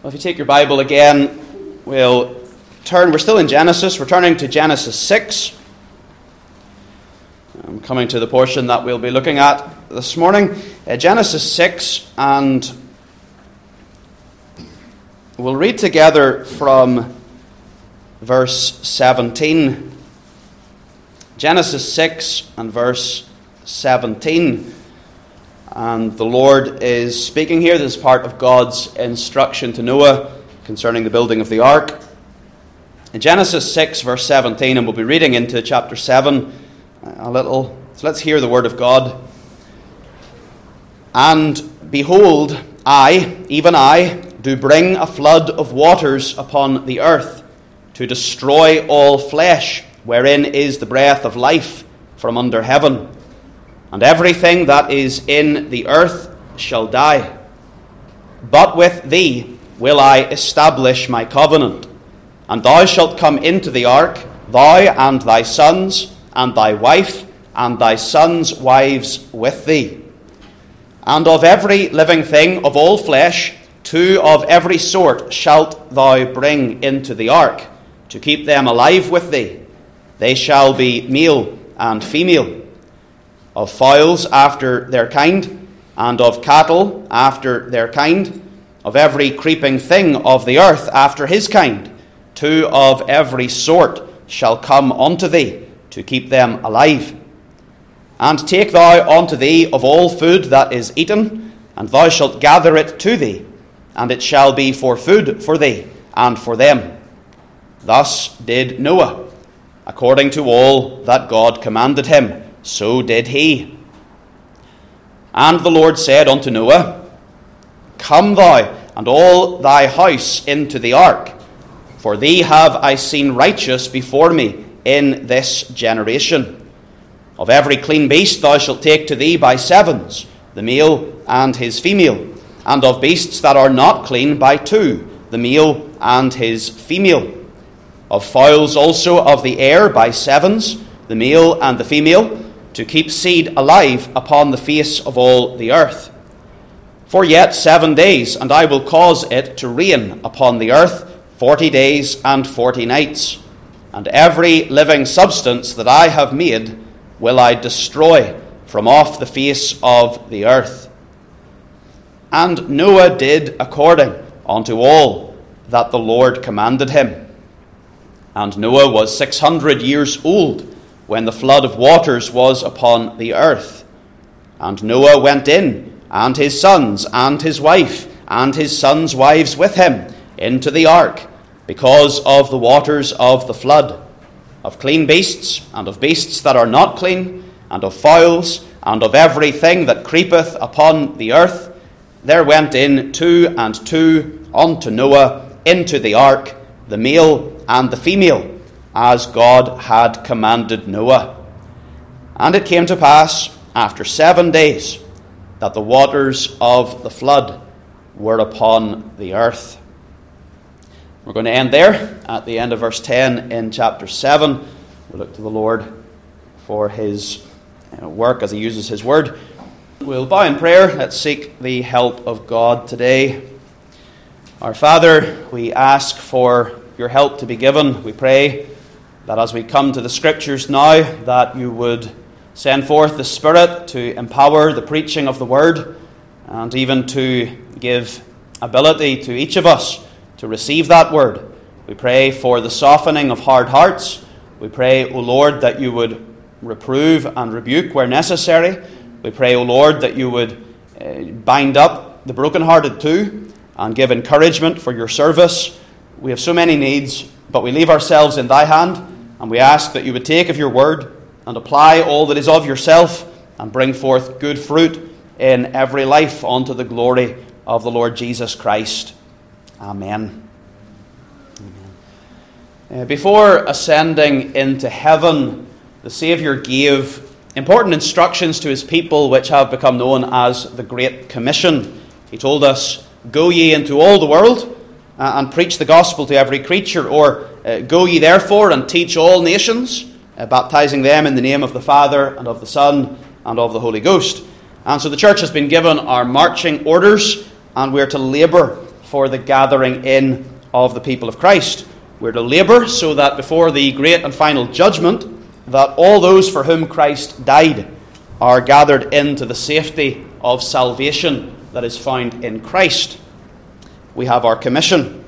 Well, if you take your Bible again, we're still in Genesis. We're turning to Genesis 6. I'm coming to the portion that we'll be looking at this morning. Genesis 6, and we'll read together from verse 17. Genesis 6 and verse 17. And the Lord is speaking here. This is part of God's instruction to Noah concerning the building of the ark. In Genesis 6, verse 17, and we'll be reading into chapter 7 a little. So let's hear the word of God. And behold, I, even I, do bring a flood of waters upon the earth, to destroy all flesh, wherein is the breath of life from under heaven. And everything that is in the earth shall die. But with thee will I establish my covenant. And thou shalt come into the ark, thou and thy sons, and thy wife, and thy sons' wives with thee. And of every living thing of all flesh, 2 of every sort shalt thou bring into the ark, to keep them alive with thee. They shall be male and female. Of fowls after their kind, and of cattle after their kind, of every creeping thing of the earth after his kind, 2 of every sort shall come unto thee, to keep them alive. And take thou unto thee of all food that is eaten, and thou shalt gather it to thee, and it shall be for food for thee and for them. Thus did Noah, according to all that God commanded him, so did he. And the Lord said unto Noah, Come thou and all thy house into the ark, for thee have I seen righteous before me in this generation. Of every clean beast thou shalt take to thee by 7s, the male and his female, and of beasts that are not clean by 2, the male and his female. Of fowls also of the air by 7s, the male and the female, to keep seed alive upon the face of all the earth. For yet 7 days, and I will cause it to rain upon the earth 40 days and 40 nights. And every living substance that I have made will I destroy from off the face of the earth. And Noah did according unto all that the Lord commanded him. And Noah was 600 years old when the flood of waters was upon the earth. And Noah went in, and his sons, and his wife, and his sons' wives with him, into the ark, because of the waters of the flood, of clean beasts, and of beasts that are not clean, and of fowls, and of everything that creepeth upon the earth. There went in 2 and 2 unto Noah into the ark, the male and the female, as God had commanded Noah. And it came to pass, after 7 days, that the waters of the flood were upon the earth. We're going to end there at the end of verse 10 in chapter 7. We look to the Lord for his work as he uses his word. We'll bow in prayer. Let's seek the help of God today. Our Father, we ask for your help to be given. We pray that as we come to the Scriptures now, that you would send forth the Spirit to empower the preaching of the Word, and even to give ability to each of us to receive that Word. We pray for the softening of hard hearts. We pray, O Lord, that you would reprove and rebuke where necessary. We pray, O Lord, that you would bind up the brokenhearted too, and give encouragement for your service. We have so many needs, but we leave ourselves in thy hand, and we ask that you would take of your word and apply all that is of yourself and bring forth good fruit in every life unto the glory of the Lord Jesus Christ. Amen. Before ascending into heaven, the Saviour gave important instructions to his people which have become known as the Great Commission. He told us, Go ye into all the world and preach the gospel to every creature, or go ye therefore and teach all nations, baptizing them in the name of the Father and of the Son and of the Holy Ghost. And so the church has been given our marching orders, and we are to labour for the gathering in of the people of Christ. We're to labour so that before the great and final judgment, that all those for whom Christ died are gathered into the safety of salvation that is found in Christ. We have our commission.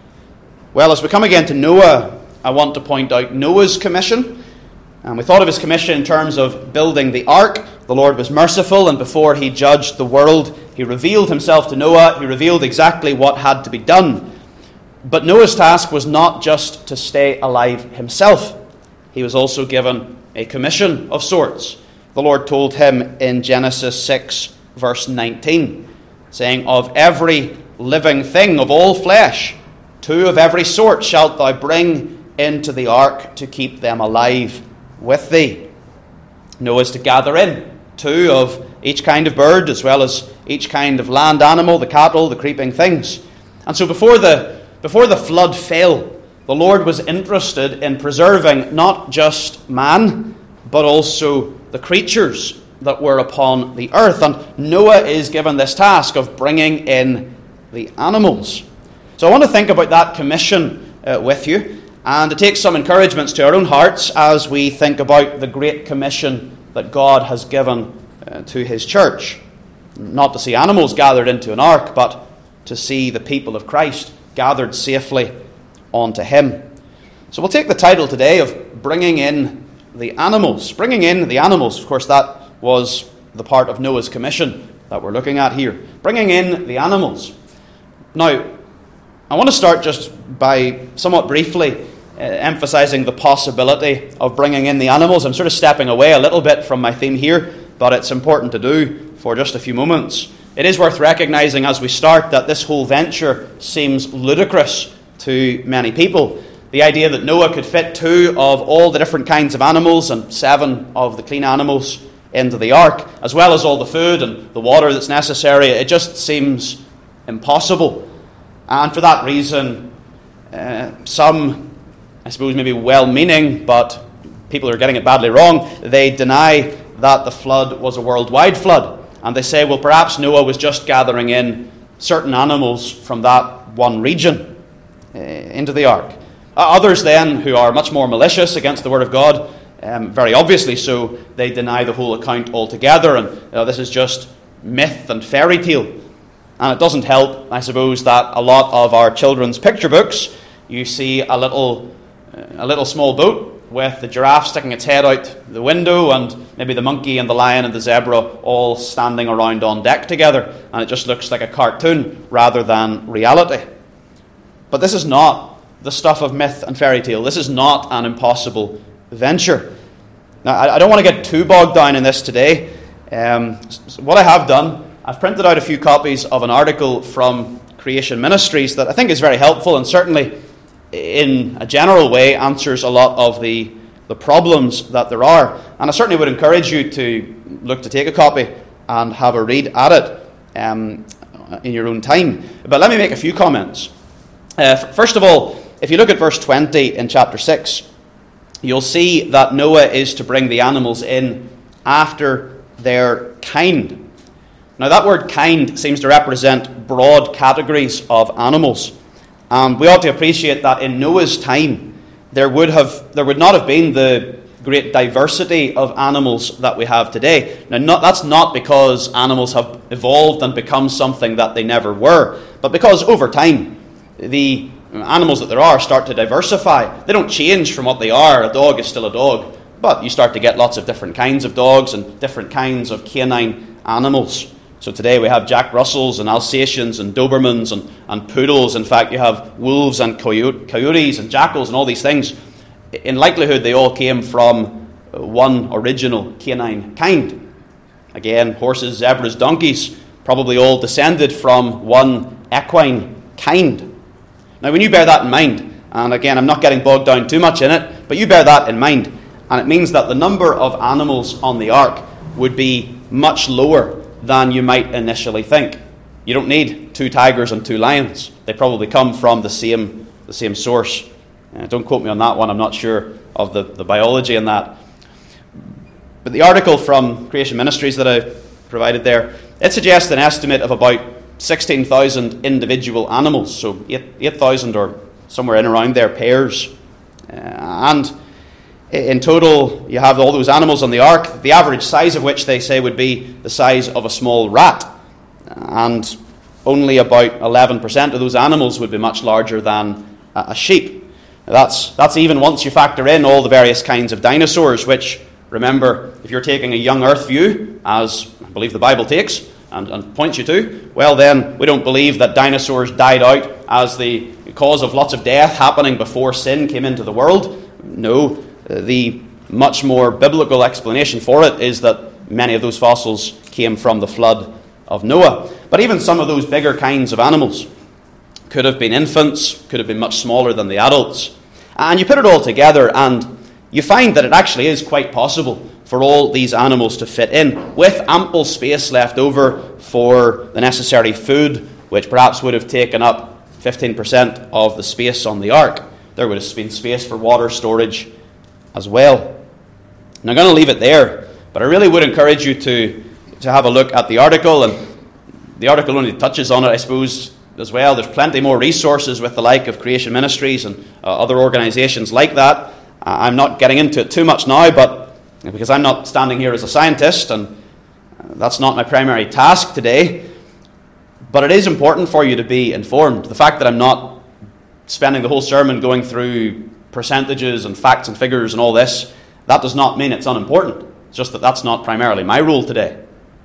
Well, as we come again to Noah, I want to point out Noah's commission. And we thought of his commission in terms of building the ark. The Lord was merciful, and before he judged the world, he revealed himself to Noah. He revealed exactly what had to be done. But Noah's task was not just to stay alive himself. He was also given a commission of sorts. The Lord told him in Genesis 6, verse 19, saying, "Of every living thing of all flesh, 2 of every sort shalt thou bring into the ark to keep them alive with thee." Noah is to gather in 2 of each kind of bird, as well as each kind of land animal, the cattle, the creeping things. And so before the flood fell, the Lord was interested in preserving not just man, but also the creatures that were upon the earth. And Noah is given this task of bringing in the animals. So I want to think about that commission with you, and to take some encouragements to our own hearts as we think about the great commission that God has given to his church. Not to see animals gathered into an ark, but to see the people of Christ gathered safely onto him. So we'll take the title today of Bringing in the Animals. Bringing in the animals. Of course, that was the part of Noah's commission that we're looking at here. Bringing in the animals. Now, I want to start just by somewhat briefly emphasizing the possibility of bringing in the animals. I'm sort of stepping away a little bit from my theme here, but it's important to do for just a few moments. It is worth recognizing as we start that this whole venture seems ludicrous to many people. The idea that Noah could fit 2 of all the different kinds of animals and 7 of the clean animals into the ark, as well as all the food and the water that's necessary, it just seems impossible. And for that reason, some, I suppose maybe well-meaning, but people are getting it badly wrong, they deny that the flood was a worldwide flood. And they say, well, perhaps Noah was just gathering in certain animals from that one region into the ark. Others then, who are much more malicious against the word of God, very obviously so, they deny the whole account altogether, and this is just myth and fairy tale. And it doesn't help, I suppose, that a lot of our children's picture books, you see a little small boat with the giraffe sticking its head out the window, and maybe the monkey and the lion and the zebra all standing around on deck together, and it just looks like a cartoon rather than reality. But this is not the stuff of myth and fairy tale. This is not an impossible venture. Now, I don't want to get too bogged down in this today. What I have done, I've printed out a few copies of an article from Creation Ministries that I think is very helpful, and certainly in a general way answers a lot of the problems that there are. And I certainly would encourage you to look to take a copy and have a read at it in your own time. But let me make a few comments. First of all, if you look at verse 20 in chapter 6, you'll see that Noah is to bring the animals in after their kind. Now that word kind seems to represent broad categories of animals. And we ought to appreciate that in Noah's time, there would not have been the great diversity of animals that we have today. Now, that's not because animals have evolved and become something that they never were, but because over time, the animals that there are start to diversify. They don't change from what they are. A dog is still a dog, but you start to get lots of different kinds of dogs and different kinds of canine animals. So today we have Jack Russells and Alsatians and Dobermans and poodles. In fact, you have wolves and coyotes and jackals and all these things. In likelihood, they all came from one original canine kind. Again, horses, zebras, donkeys, probably all descended from one equine kind. Now, when you bear that in mind, and again, I'm not getting bogged down too much in it, but you bear that in mind, and it means that the number of animals on the ark would be much lower than you might initially think. You don't need 2 tigers and 2 lions. They probably come from the same source. Don't quote me on that one. I'm not sure of the biology in that. But the article from Creation Ministries that I provided there, it suggests an estimate of about 16,000 individual animals, so 8,000 or somewhere in around there pairs. And in total, you have all those animals on the ark, the average size of which they say would be the size of a small rat. And only about 11% of those animals would be much larger than a sheep. That's even once you factor in all the various kinds of dinosaurs, which, remember, if you're taking a young earth view, as I believe the Bible takes and points you to, well then, we don't believe that dinosaurs died out as the cause of lots of death happening before sin came into the world. No, the much more biblical explanation for it is that many of those fossils came from the flood of Noah. But even some of those bigger kinds of animals could have been infants, could have been much smaller than the adults. And you put it all together and you find that it actually is quite possible for all these animals to fit in, with ample space left over for the necessary food, which perhaps would have taken up 15% of the space on the ark. There would have been space for water storage as well. And I'm going to leave it there, but I really would encourage you to have a look at the article, and the article only touches on it, I suppose, as well. There's plenty more resources with the like of Creation Ministries and other organisations like that. I'm not getting into it too much now, but because I'm not standing here as a scientist, and that's not my primary task today, but it is important for you to be informed. The fact that I'm not spending the whole sermon going through percentages and facts and figures and all this, that does not mean it's unimportant. It's just that that's not primarily my role today.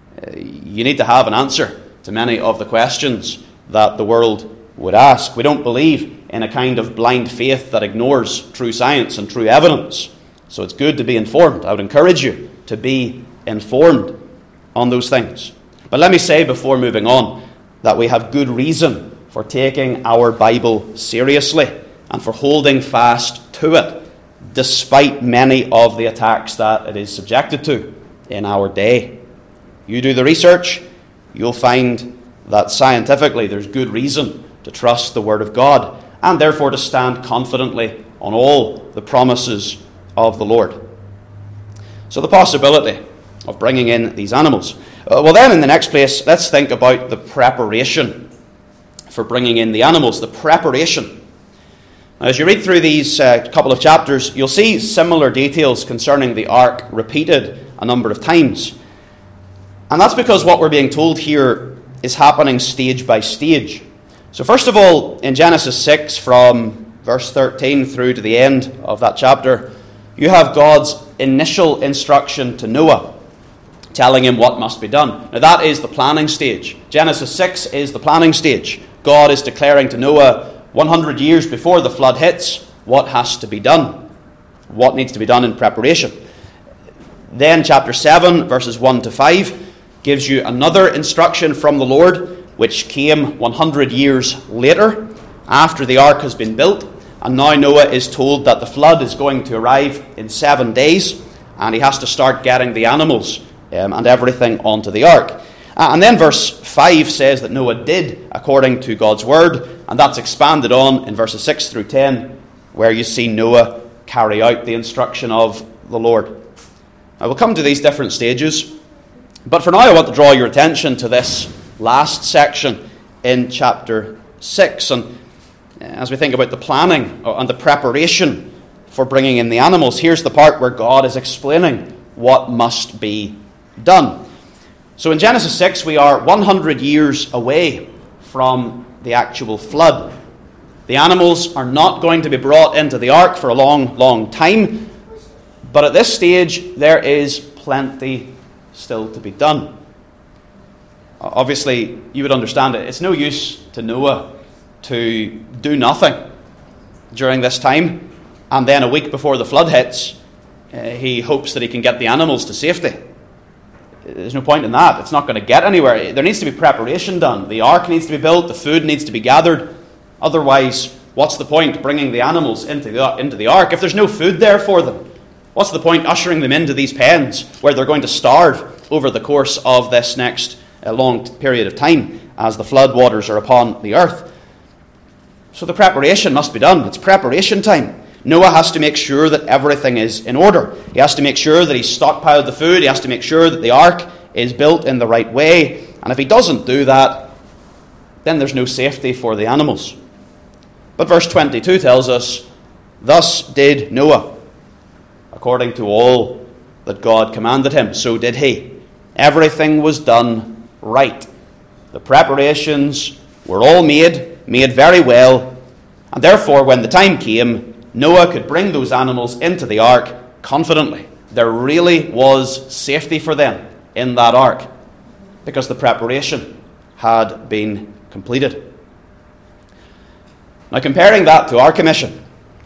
You need to have an answer to many of the questions that the world would ask. We don't believe in a kind of blind faith that ignores true science and true evidence. So it's good to be informed. I would encourage you to be informed on those things. But let me say before moving on that we have good reason for taking our Bible seriously and for holding fast to it, despite many of the attacks that it is subjected to in our day. You do the research, you'll find that scientifically there's good reason to trust the Word of God and therefore to stand confidently on all the promises of the Lord. So the possibility of bringing in these animals. Well then, in the next place, let's think about the preparation for bringing in the animals, the preparation. Now, as you read through these couple of chapters, you'll see similar details concerning the ark repeated a number of times. And that's because what we're being told here is happening stage by stage. So first of all, in Genesis 6, from verse 13 through to the end of that chapter, you have God's initial instruction to Noah, telling him what must be done. Now that is the planning stage. Genesis 6 is the planning stage. God is declaring to Noah 100 years before the flood hits what has to be done, what needs to be done in preparation. Then chapter 7, verses 1 to 5, gives you another instruction from the Lord, which came 100 years later, after the ark has been built. And now Noah is told that the flood is going to arrive in 7 days, and he has to start getting the animals and everything onto the ark. And then verse 5 says that Noah did according to God's word, and that's expanded on in verses 6 through 10, where you see Noah carry out the instruction of the Lord. Now we'll come to these different stages, but for now I want to draw your attention to this last section in chapter 6. And as we think about the planning and the preparation for bringing in the animals, here's the part where God is explaining what must be done. So in Genesis 6, we are 100 years away from the actual flood. The animals are not going to be brought into the ark for a long, long time. But at this stage, there is plenty still to be done. Obviously, you would understand it. It's no use to Noah to do nothing during this time, and then a week before the flood hits, he hopes that he can get the animals to safety. There's no point in that. It's not going to get anywhere. There needs to be preparation done. The ark needs to be built. The food needs to be gathered. Otherwise, what's the point bringing the animals into the ark if there's no food there for them? What's the point ushering them into these pens where they're going to starve over the course of this next long period of time as the flood waters are upon the earth? So the preparation must be done. It's preparation time. Noah has to make sure that everything is in order. He has to make sure that he's stockpiled the food. He has to make sure that the ark is built in the right way. And if he doesn't do that, then there's no safety for the animals. But verse 22 tells us, thus did Noah. According to all that God commanded him, so did he. Everything was done right. The preparations were all made very well, and therefore when the time came, Noah could bring those animals into the ark confidently. There really was safety for them in that ark, because the preparation had been completed. Now, comparing that to our commission,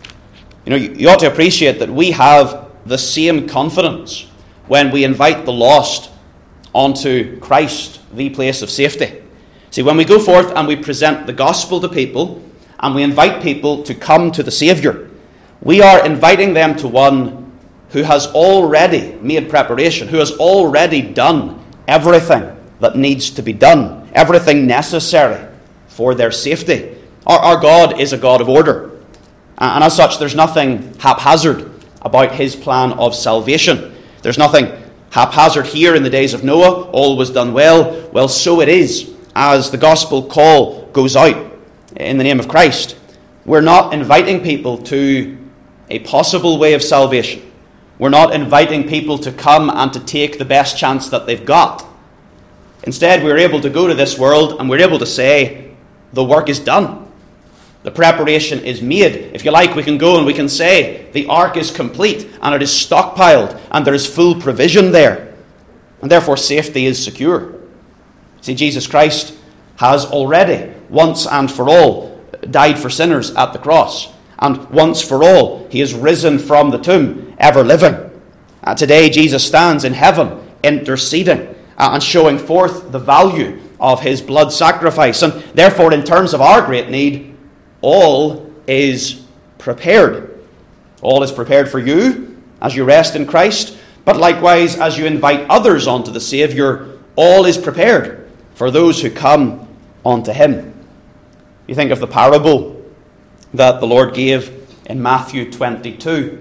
you ought to appreciate that we have the same confidence when we invite the lost onto Christ, the place of safety. See, when we go forth and we present the gospel to people, and we invite people to come to the Saviour, we are inviting them to one who has already made preparation, who has already done everything that needs to be done, everything necessary for their safety. Our God is a God of order, and as such, there's nothing haphazard about his plan of salvation. There's nothing haphazard here in the days of Noah. All was done well. Well, so it is as the gospel call goes out in the name of Christ. We're not inviting people to a possible way of salvation. We're not inviting people to come and to take the best chance that they've got. Instead, we're able to go to this world and we're able to say, the work is done. The preparation is made. If you like, we can go and we can say, the ark is complete and it is stockpiled and there is full provision there. And therefore, safety is secure. See, Jesus Christ has already, once and for all, died for sinners at the cross. And once for all, he is risen from the tomb, ever living. Today, Jesus stands in heaven, interceding and showing forth the value of his blood sacrifice. And therefore, in terms of our great need, all is prepared. All is prepared for you as you rest in Christ, but likewise as you invite others onto the Saviour, all is prepared for those who come unto him. You think of the parable that the Lord gave in Matthew 22,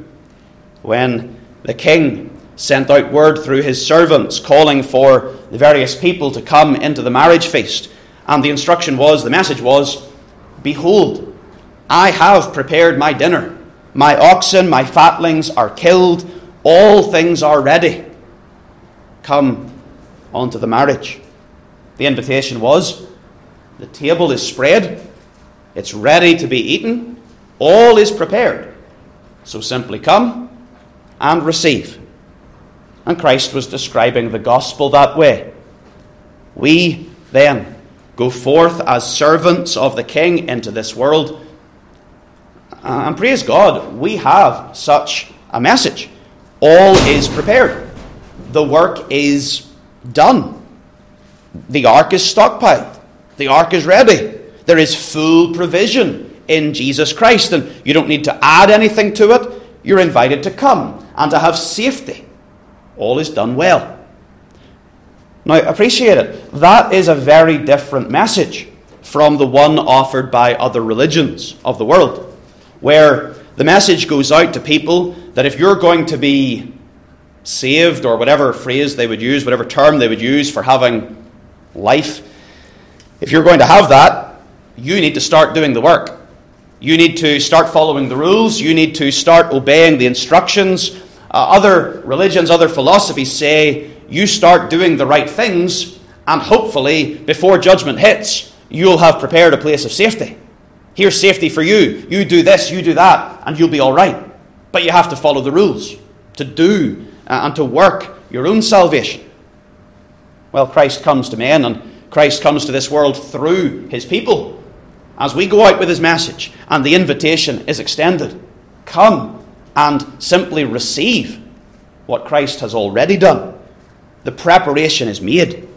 when the king sent out word through his servants calling for the various people to come into the marriage feast. And the message was, behold, I have prepared my dinner. My oxen, my fatlings are killed. All things are ready. Come unto the marriage. The invitation was, the table is spread. It's ready to be eaten. All is prepared. So simply come and receive. And Christ was describing the gospel that way. We then go forth as servants of the King into this world. And praise God, we have such a message. All is prepared. The work is done. The ark is stockpiled. The ark is ready. There is full provision in Jesus Christ, and you don't need to add anything to it. You're invited to come and to have safety. All is done well. Now, appreciate it. That is a very different message from the one offered by other religions of the world, where the message goes out to people that if you're going to be saved, or whatever phrase they would use, whatever term they would use for having life, if you're going to have that, you need to start doing the work. You need to start following the rules. You need to start obeying the instructions. Other religions, other philosophies say you start doing the right things, and hopefully before judgment hits, you'll have prepared a place of safety. Here's safety for you. You do this, you do that, and you'll be all right. But you have to follow the rules to do and to work your own salvation. Well, Christ comes to men, and Christ comes to this world through his people. As we go out with his message, and the invitation is extended, come and simply receive what Christ has already done. The preparation is made.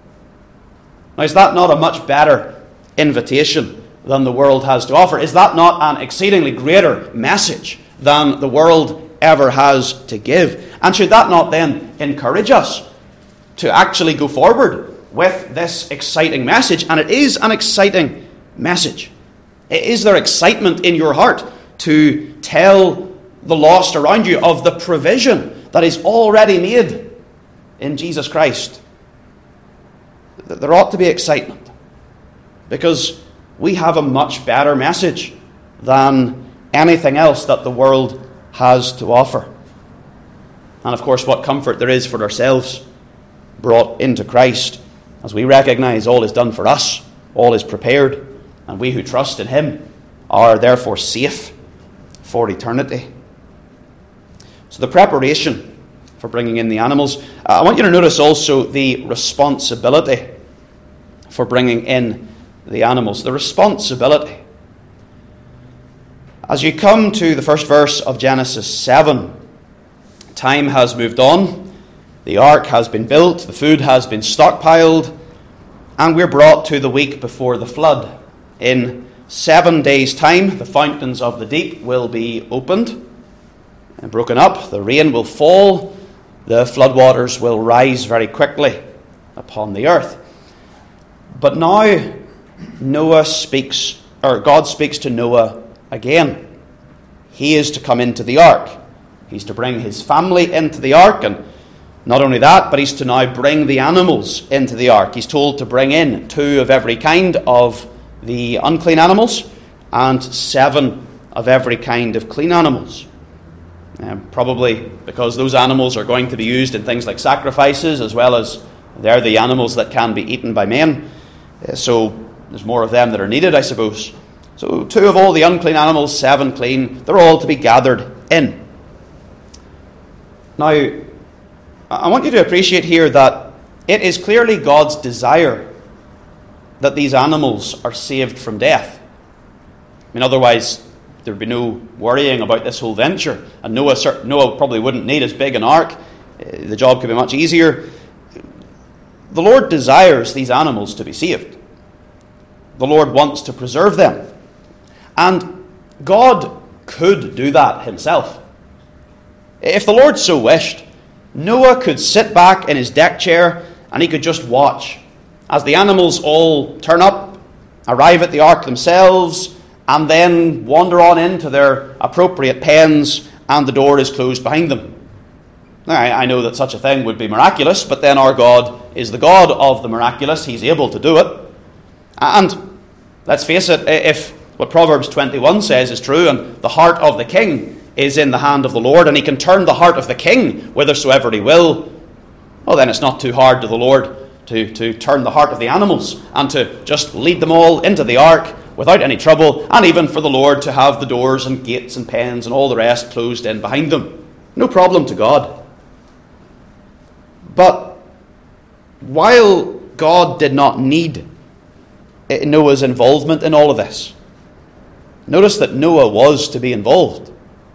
Now, is that not a much better invitation than the world has to offer? Is that not an exceedingly greater message than the world ever has to give? And should that not then encourage us to actually go forward with this exciting message? And it is an exciting message. Is there excitement in your heart to tell the lost around you of the provision that is already made in Jesus Christ? There ought to be excitement. because we have a much better message than anything else that the world has to offer. And of course, what comfort there is for ourselves brought into Christ as we recognize all is done for us, all is prepared, and we who trust in him are therefore safe for eternity. So the preparation for bringing in the animals. I want you to notice also the responsibility for bringing in the animals. The responsibility. As you come to the first verse of Genesis 7, time has moved on, the ark has been built, the food has been stockpiled, and we're brought to the week before the flood. In 7 days' time, the fountains of the deep will be opened and broken up, the rain will fall, the floodwaters will rise very quickly upon the earth. But now God speaks to Noah again. He is to come into the ark. He's to bring his family into the ark, and not only that, but he's to now bring the animals into the ark. He's told to bring in 2 of every kind of the unclean animals and 7 of every kind of clean animals. Probably because those animals are going to be used in things like sacrifices, as well as they're the animals that can be eaten by men. So there's more of them that are needed, I suppose. So 2 of all the unclean animals, 7 clean, they're all to be gathered in. Now, I want you to appreciate here that it is clearly God's desire that these animals are saved from death. I mean, otherwise there would be no worrying about this whole venture. And Noah probably wouldn't need as big an ark. The job could be much easier. The Lord desires these animals to be saved. The Lord wants to preserve them. And God could do that himself. If the Lord so wished, Noah could sit back in his deck chair and he could just watch as the animals all turn up, arrive at the ark themselves, and then wander on into their appropriate pens, and the door is closed behind them. Now, I know that such a thing would be miraculous, but then our God is the God of the miraculous. He's able to do it. And let's face it, if what Proverbs 21 says is true, and the heart of the king is in the hand of the Lord, and he can turn the heart of the king whithersoever he will, well, then it's not too hard to the Lord to turn the heart of the animals and to just lead them all into the ark without any trouble, and even for the Lord to have the doors and gates and pens and all the rest closed in behind them. No problem to God. But while God did not need Noah's involvement in all of this, notice that Noah was to be involved.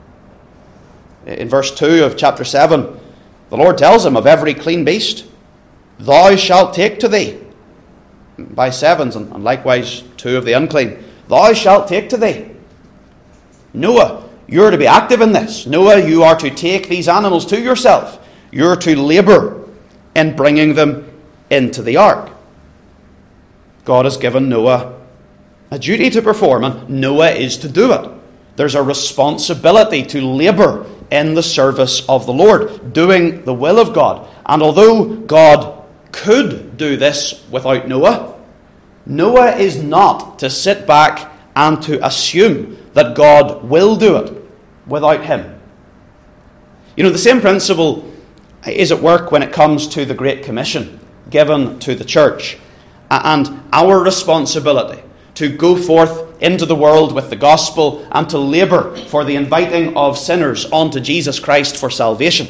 In verse 2 of chapter 7, the Lord tells him, of every clean beast thou shalt take to thee, by 7s, and likewise 2 of the unclean, thou shalt take to thee. Noah, you're to be active in this. Noah, you are to take these animals to yourself. You're to labour in bringing them into the ark. God has given Noah a duty to perform, and Noah is to do it. There's a responsibility to labour in the service of the Lord, doing the will of God. And although God could do this without Noah, Noah is not to sit back and to assume that God will do it without him. You know, the same principle is at work when it comes to the Great Commission given to the church and our responsibility to go forth into the world with the gospel and to labour for the inviting of sinners onto Jesus Christ for salvation.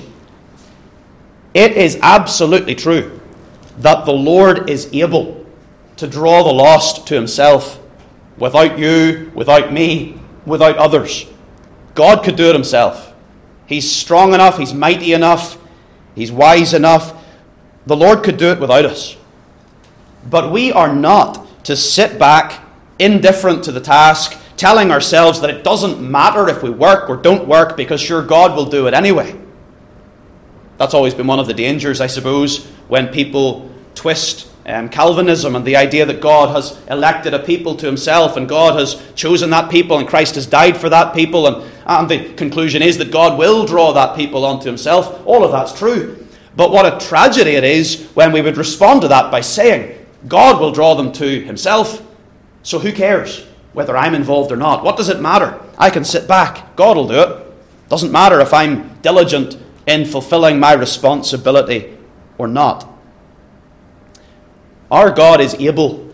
It is absolutely true that the Lord is able to draw the lost to himself without you, without me, without others. God could do it himself. He's strong enough, he's mighty enough, he's wise enough. The Lord could do it without us. But we are not to sit back, indifferent to the task, telling ourselves that it doesn't matter if we work or don't work, because sure, God will do it anyway. That's always been one of the dangers, I suppose, when people twist Calvinism and the idea that God has elected a people to himself and God has chosen that people and Christ has died for that people, and the conclusion is that God will draw that people onto himself. All of that's true. But what a tragedy it is when we would respond to that by saying God will draw them to himself So who cares whether I'm involved or not? What does it matter? I can sit back. God will do it. Doesn't matter if I'm diligent in fulfilling my responsibility or not. Our God is able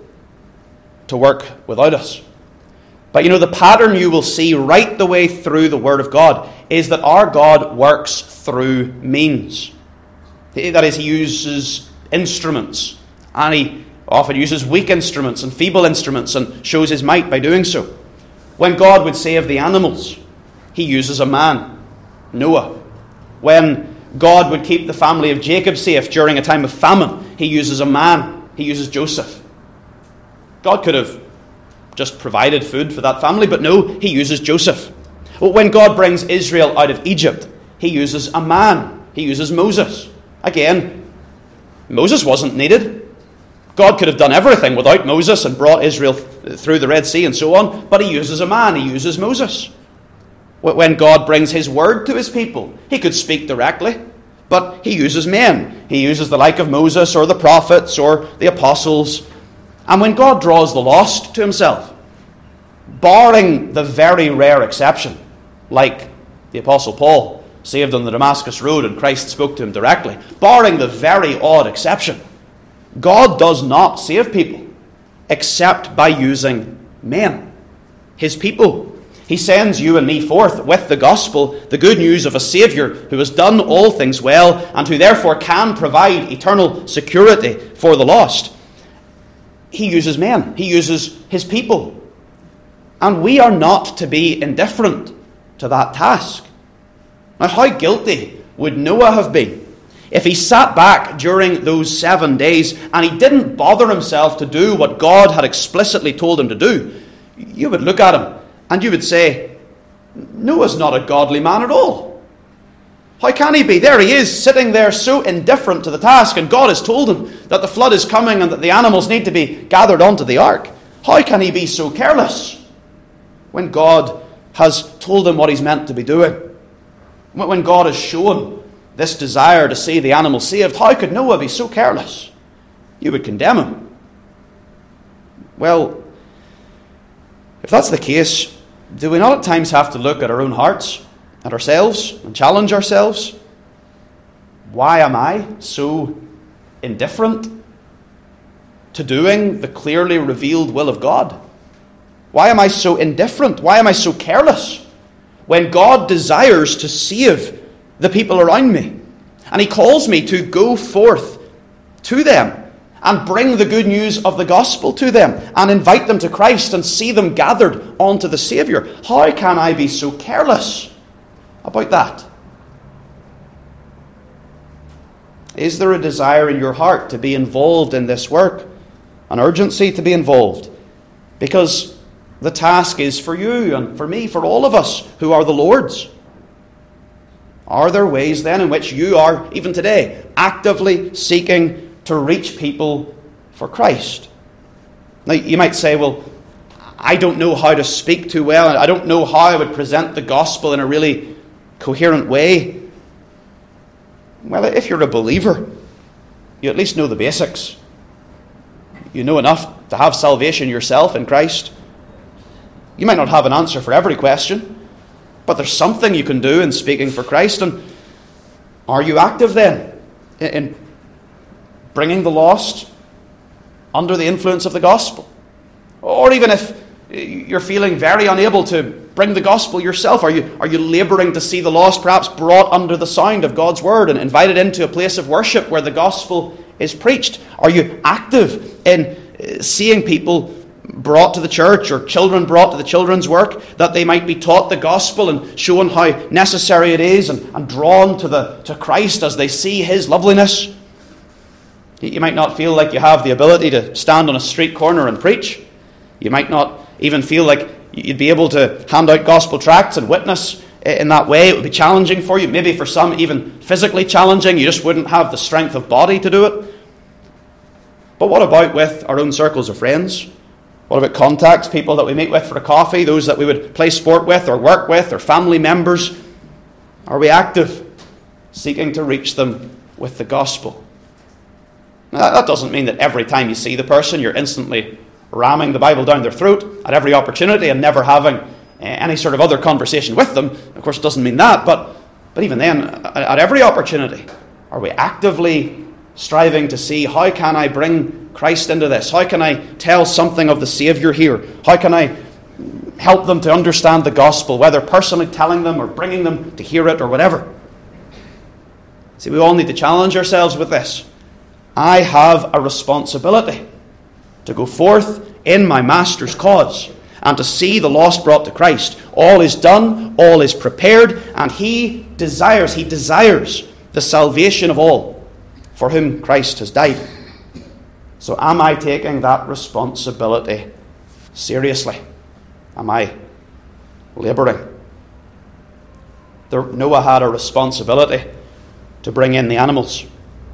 to work without us. But the pattern you will see right the way through the Word of God is that our God works through means. That is, he uses instruments, and he often uses weak instruments and feeble instruments and shows his might by doing so. When God would save the animals, he uses a man, Noah. When God would keep the family of Jacob safe during a time of famine, he uses a man, he uses Joseph. God could have just provided food for that family, but no, he uses Joseph. When God brings Israel out of Egypt, he uses a man, he uses Moses. Again, Moses wasn't needed. God could have done everything without Moses and brought Israel through the Red Sea and so on, but he uses a man, he uses Moses. When God brings his word to his people, he could speak directly, but he uses men. He uses the like of Moses or the prophets or the apostles. And when God draws the lost to himself, barring the very rare exception, like the Apostle Paul, saved on the Damascus Road and Christ spoke to him directly, barring the very odd exception, God does not save people except by using men, his people. He sends you and me forth with the gospel, the good news of a Saviour who has done all things well and who therefore can provide eternal security for the lost. He uses men. He uses his people. And we are not to be indifferent to that task. Now, how guilty would Noah have been if he sat back during those 7 days and he didn't bother himself to do what God had explicitly told him to do? You would look at him and you would say, Noah's not a godly man at all. How can he be? There he is, sitting there so indifferent to the task, and God has told him that the flood is coming and that the animals need to be gathered onto the ark. How can he be so careless when God has told him what he's meant to be doing? When God has shown this desire to see the animals saved, how could Noah be so careless? You would condemn him. Well, if that's the case, do we not at times have to look at our own hearts, at ourselves, and challenge ourselves? Why am I so indifferent to doing the clearly revealed will of God? Why am I so indifferent? Why am I so careless when God desires to save the people around me? And he calls me to go forth to them and bring the good news of the gospel to them and invite them to Christ and see them gathered onto the Saviour. How can I be so careless about that? Is there a desire in your heart to be involved in this work? An urgency to be involved? Because the task is for you and for me, for all of us who are the Lord's. Are there ways then in which you are, even today, actively seeking to reach people for Christ? Now, you might say, well, I don't know how to speak too well. I don't know how I would present the gospel in a really coherent way. Well, if you're a believer, you at least know the basics. You know enough to have salvation yourself in Christ. You might not have an answer for every question, but there's something you can do in speaking for Christ. And are you active then in bringing the lost under the influence of the gospel? Or even if you're feeling very unable to bring the gospel yourself, are you labouring to see the lost perhaps brought under the sound of God's word and invited into a place of worship where the gospel is preached? Are you active in seeing people brought to the church or children brought to the children's work that they might be taught the gospel and shown how necessary it is and drawn to Christ as they see his loveliness? You might not feel like you have the ability to stand on a street corner and preach. You might not even feel like you'd be able to hand out gospel tracts and witness in that way. It would be challenging for you. Maybe for some even physically challenging. You just wouldn't have the strength of body to do it. But what about with our own circles of friends? What about contacts, people that we meet with for a coffee, those that we would play sport with or work with, or family members? Are we active, seeking to reach them with the gospel? Now, that doesn't mean that every time you see the person you're instantly ramming the Bible down their throat at every opportunity and never having any sort of other conversation with them. Of course, it doesn't mean that, but even then, at every opportunity, are we actively striving to see, how can I bring Christ into this? How can I tell something of the Saviour here? How can I help them to understand the gospel, whether personally telling them or bringing them to hear it or whatever? See, we all need to challenge ourselves with this. I have a responsibility to go forth in my Master's cause and to see the lost brought to Christ. All is done, all is prepared, and He desires the salvation of all for whom Christ has died. So am I taking that responsibility seriously? Am I labouring? Noah had a responsibility to bring in the animals.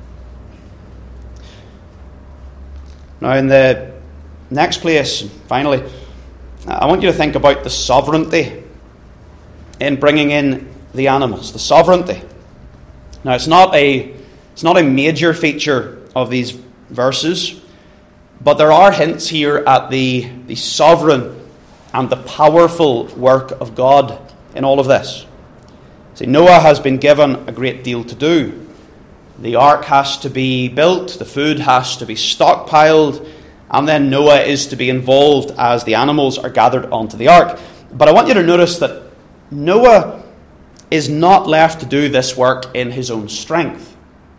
Now, in the next place, finally, I want you to think about the sovereignty in bringing in the animals. The sovereignty. Now, it's not a major feature of these verses, but there are hints here at the sovereign and the powerful work of God in all of this. See, Noah has been given a great deal to do. The ark has to be built, the food has to be stockpiled, and then Noah is to be involved as the animals are gathered onto the ark. But I want you to notice that Noah is not left to do this work in his own strength.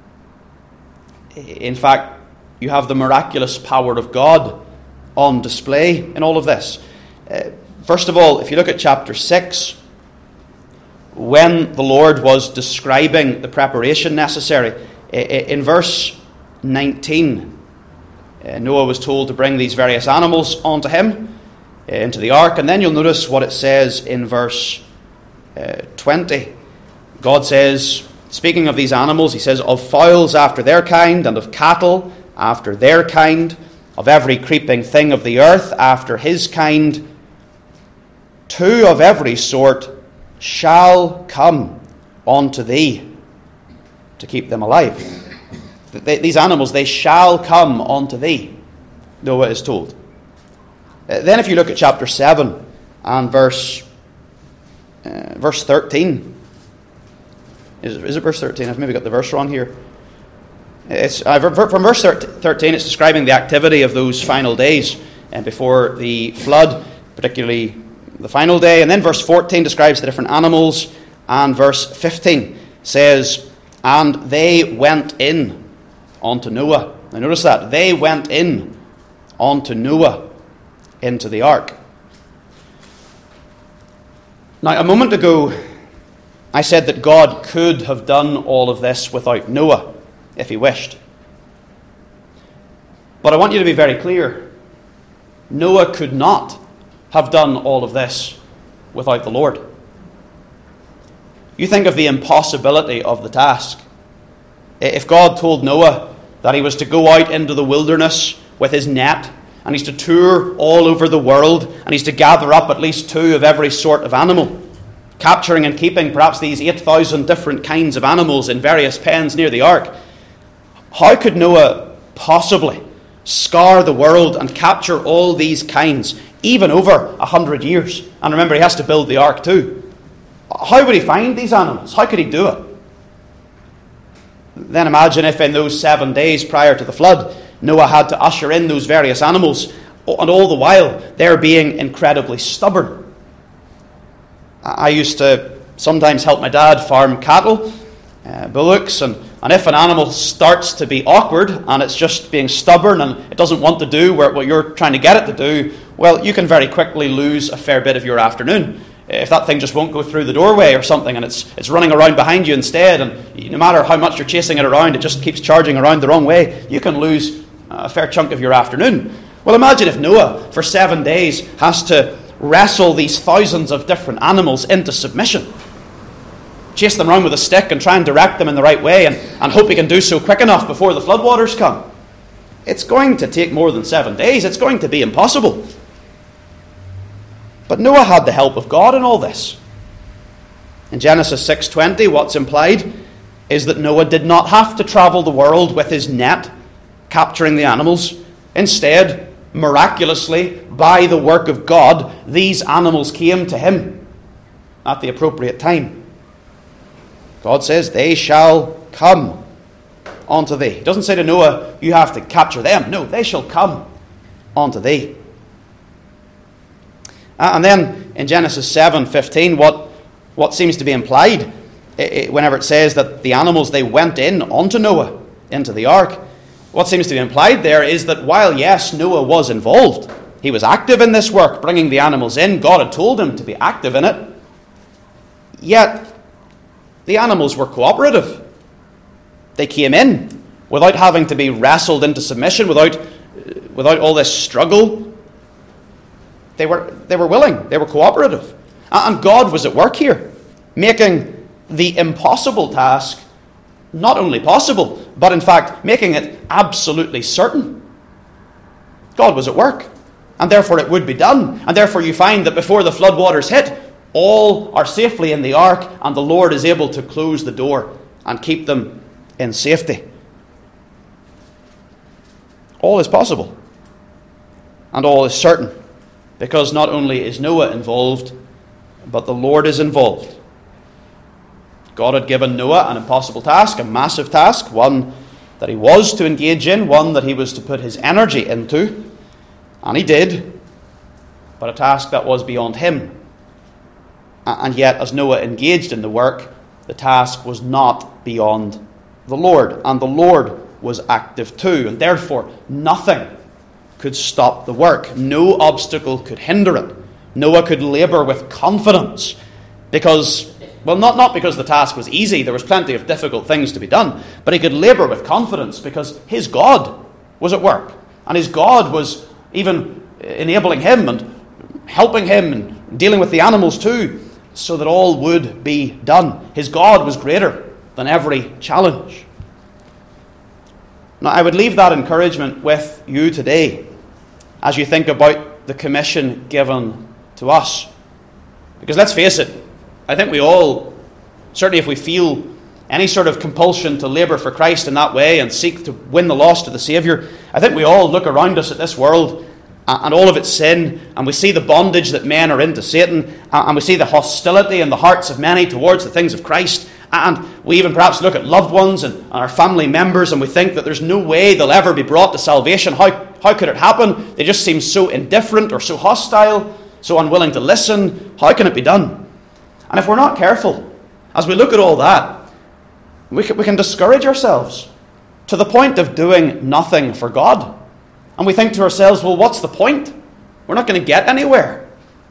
In fact, you have the miraculous power of God on display in all of this. First of all, if you look at chapter 6, when the Lord was describing the preparation necessary, in verse 19, Noah was told to bring these various animals onto him, into the ark. And then you'll notice what it says in verse 20. God says, speaking of these animals, He says, of fowls after their kind, and of cattle after their kind, of every creeping thing of the earth after his kind, 2 of every sort shall come unto thee to keep them alive. These animals, they shall come unto thee, Noah is told. Then if you look at chapter 7 and verse 13. Is it verse 13? I've maybe got the verse wrong here. From verse 13, it's describing the activity of those final days and before the flood, particularly the final day. And then verse 14 describes the different animals. And verse 15 says, and they went in unto Noah. Now notice that. They went in unto Noah into the ark. Now, a moment ago, I said that God could have done all of this without Noah, if He wished. But I want you to be very clear. Noah could not have done all of this without the Lord. You think of the impossibility of the task. If God told Noah that he was to go out into the wilderness with his net, and he's to tour all over the world, and he's to gather up at least 2 of every sort of animal, capturing and keeping perhaps these 8,000 different kinds of animals in various pens near the ark, how could Noah possibly scour the world and capture all these kinds, even over 100 years? And remember, he has to build the ark too. How would he find these animals? How could he do it? Then imagine if in those 7 days prior to the flood, Noah had to usher in those various animals, and all the while they're being incredibly stubborn. I used to sometimes help my dad farm cattle, bullocks, and if an animal starts to be awkward and it's just being stubborn and it doesn't want to do what you're trying to get it to do, well, you can very quickly lose a fair bit of your afternoon. If that thing just won't go through the doorway or something and it's running around behind you instead, and no matter how much you're chasing it around, it just keeps charging around the wrong way, you can lose a fair chunk of your afternoon. Well, imagine if Noah, for 7 days, has to wrestle these thousands of different animals into submission. Chase them around with a stick and try and direct them in the right way and hope he can do so quick enough before the floodwaters come. It's going to take more than 7 days. It's going to be impossible. But Noah had the help of God in all this. In Genesis 6:20, what's implied is that Noah did not have to travel the world with his net, capturing the animals. Instead, miraculously, by the work of God, these animals came to him at the appropriate time. God says, they shall come unto thee. He doesn't say to Noah, you have to capture them. No, they shall come unto thee. And then in Genesis 7:15, what seems to be implied whenever it says that the animals, they went in unto Noah, into the ark, what seems to be implied there is that while, yes, Noah was involved, he was active in this work, bringing the animals in, God had told him to be active in it, yet the animals were cooperative. They came in without having to be wrestled into submission, without all this struggle. They were willing. They were cooperative. And God was at work here, making the impossible task not only possible, but in fact making it absolutely certain. God was at work, and therefore it would be done. And therefore you find that before the floodwaters hit, all are safely in the ark, and the Lord is able to close the door and keep them in safety. All is possible, and all is certain, because not only is Noah involved, but the Lord is involved. God had given Noah an impossible task, a massive task, one that he was to engage in, one that he was to put his energy into, and he did, but a task that was beyond him. And yet, as Noah engaged in the work, the task was not beyond the Lord, and the Lord was active too, and therefore nothing could stop the work. No obstacle could hinder it. Noah could labour with confidence because, well, not because the task was easy, there was plenty of difficult things to be done, but he could labour with confidence because his God was at work, and his God was even enabling him and helping him and dealing with the animals too, so that all would be done. His God was greater than every challenge. Now, I would leave that encouragement with you today as you think about the commission given to us. Because let's face it, I think we all, certainly if we feel any sort of compulsion to labour for Christ in that way and seek to win the lost to the Saviour, I think we all look around us at this world and all of its sin, and we see the bondage that men are in to Satan, and we see the hostility in the hearts of many towards the things of Christ, and we even perhaps look at loved ones and our family members, and we think that there's no way they'll ever be brought to salvation. How could it happen? They just seem so indifferent or so hostile, so unwilling to listen. How can it be done? And if we're not careful, as we look at all that, we can discourage ourselves to the point of doing nothing for God. And we think to ourselves, well, what's the point? We're not going to get anywhere.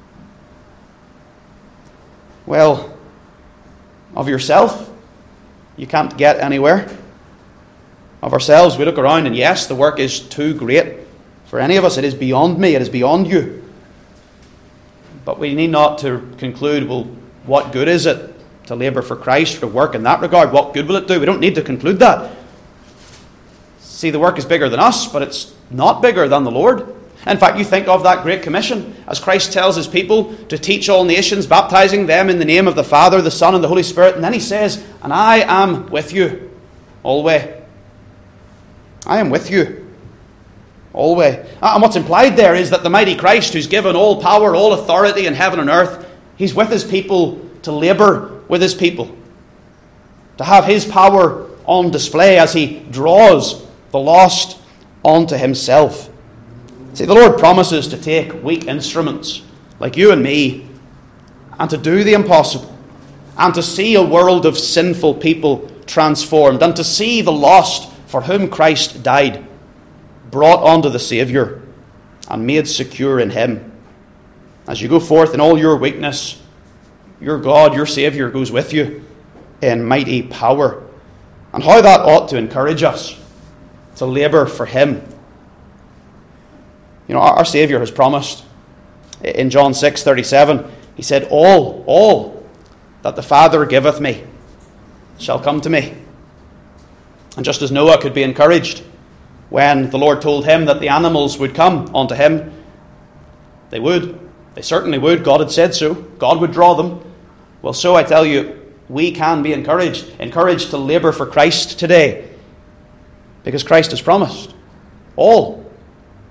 Well, of yourself, you can't get anywhere. Of ourselves, we look around and yes, the work is too great for any of us. It is beyond me. It is beyond you. But we need not to conclude, well, what good is it to labour for Christ or to work in that regard? What good will it do? We don't need to conclude that. See, the work is bigger than us, but it's not bigger than the Lord. In fact, you think of that Great Commission as Christ tells his people to teach all nations, baptizing them in the name of the Father, the Son, and the Holy Spirit. And then he says, and I am with you always. I am with you always. And what's implied there is that the mighty Christ, who's given all power, all authority in heaven and earth, he's with his people to labour with his people, to have his power on display as he draws the lost onto himself. See, the Lord promises to take weak instruments like you and me and to do the impossible and to see a world of sinful people transformed and to see the lost for whom Christ died brought onto the Saviour and made secure in him. As you go forth in all your weakness, your God, your Saviour, goes with you in mighty power. And how that ought to encourage us to labour for him. You know, our Saviour has promised in John 6:37, he said, all that the Father giveth me shall come to me. And just as Noah could be encouraged when the Lord told him that the animals would come unto him, they would. They certainly would. God had said so. God would draw them. Well, so I tell you, we can be encouraged to labour for Christ today, because Christ has promised all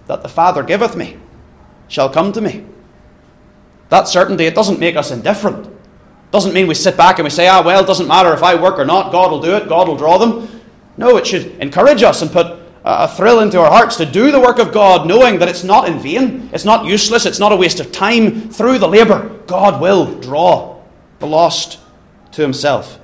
that the Father giveth me shall come to me. That certainty, it doesn't make us indifferent. It doesn't mean we sit back and we say, well, it doesn't matter if I work or not, God will do it, God will draw them. No, it should encourage us and put a thrill into our hearts to do the work of God, knowing that it's not in vain, it's not useless, it's not a waste of time. Through the labour, God will draw the lost to himself.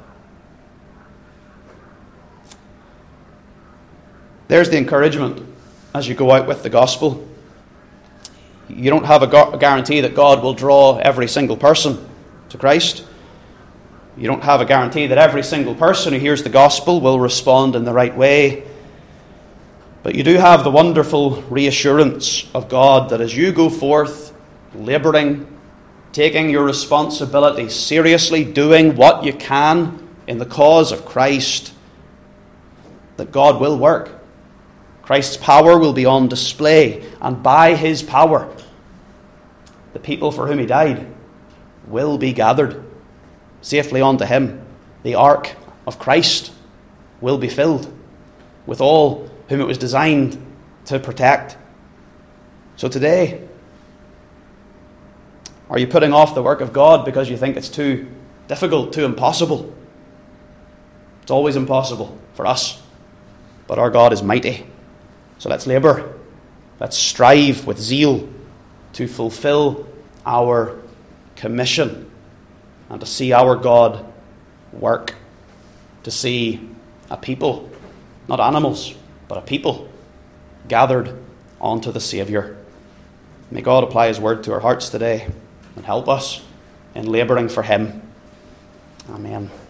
There's the encouragement as you go out with the gospel. You don't have a guarantee that God will draw every single person to Christ. You don't have a guarantee that every single person who hears the gospel will respond in the right way. But you do have the wonderful reassurance of God that as you go forth, labouring, taking your responsibility seriously, doing what you can in the cause of Christ, that God will work. Christ's power will be on display, and by his power, the people for whom he died will be gathered safely unto him. The ark of Christ will be filled with all whom it was designed to protect. So today, are you putting off the work of God because you think it's too difficult, too impossible? It's always impossible for us, but our God is mighty. So let's labour, let's strive with zeal to fulfill our commission and to see our God work, to see a people, not animals, but a people gathered onto the Saviour. May God apply his word to our hearts today and help us in labouring for him. Amen.